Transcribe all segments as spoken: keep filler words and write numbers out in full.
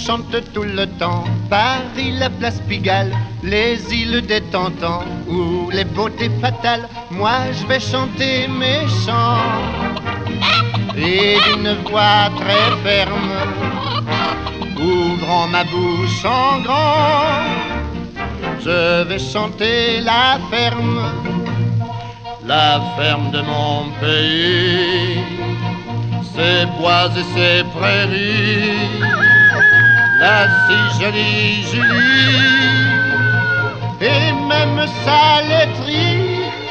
chante tout le temps Paris, la place Pigalle, les îles des Tentants ou les beautés fatales. Moi je vais chanter mes chants et d'une voix très ferme, ouvrant ma bouche en grand, je vais chanter la ferme, la ferme de mon pays, ses bois et ses prairies, la si jolie Julie et même sa laiterie.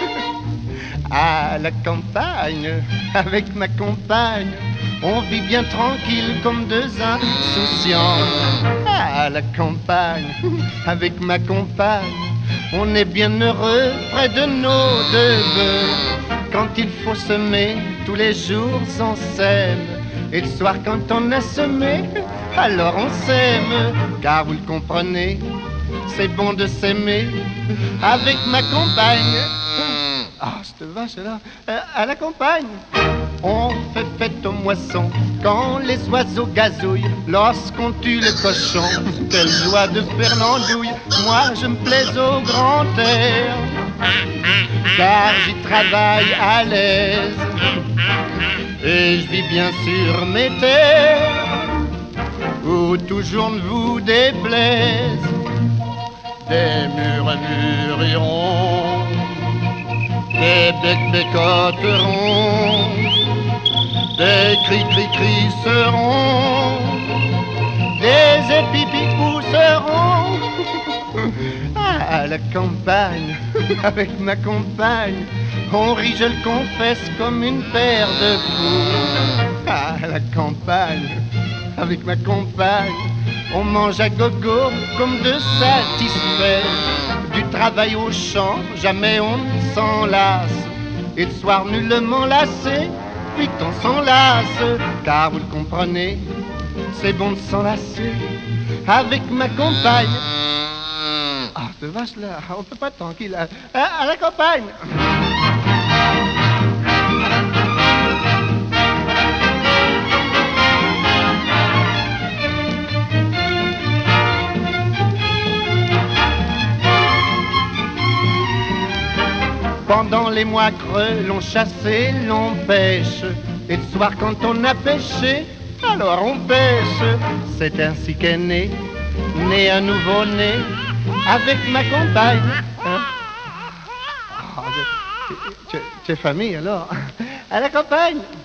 À la campagne, avec ma compagne, on vit bien tranquille comme deux insouciants. À la campagne, avec ma compagne, on est bien heureux près de nos deux bœufs. Quand il faut semer, tous les jours on sème. Et le soir quand on a semé, alors on s'aime. Car vous le comprenez, c'est bon de s'aimer avec ma compagne. Ah, cette vache-là, euh, à la campagne, on fait fête aux moissons quand les oiseaux gazouillent. Lorsqu'on tue le cochon, quelle joie de faire l'andouille. Moi, je me plais au grand air, car j'y travaille à l'aise. Et je vis bien sur mes terres, où toujours ne vous déplaise. Des murs mûriront, des becs bécoteront, des cris-cris-cris seront, des épipis pousseront. À la campagne, avec ma compagne, on rit, je le confesse, comme une paire de fous. À la campagne, avec ma compagne, on mange à gogo comme de satisfaits. Du travail au champ, jamais on ne s'en lasse. Et le soir nullement lassé, vite on s'en lasse. Car vous le comprenez, c'est bon de s'enlacer avec ma compagne. Ah, cette vache-là, on peut pas être tranquille. À, à la campagne. Pendant les mois creux, l'on chasse et l'on pêche. Et le soir quand on a pêché, alors on pêche. C'est ainsi qu'est né, né un nouveau-né, avec ma compagne. Hein? Oh, tu es famille alors. À la campagne.